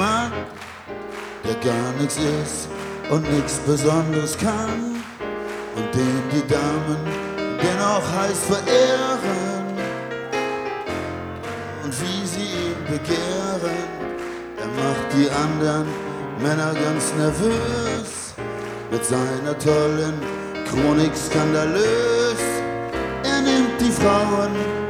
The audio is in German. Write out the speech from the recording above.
Mann, der gar nichts ist und nichts Besonderes kann und den die Damen dennoch heiß verehren. Und wie sie ihn begehren, er macht die anderen Männer ganz nervös mit seiner tollen Chronik skandalös. Er nimmt die Frauen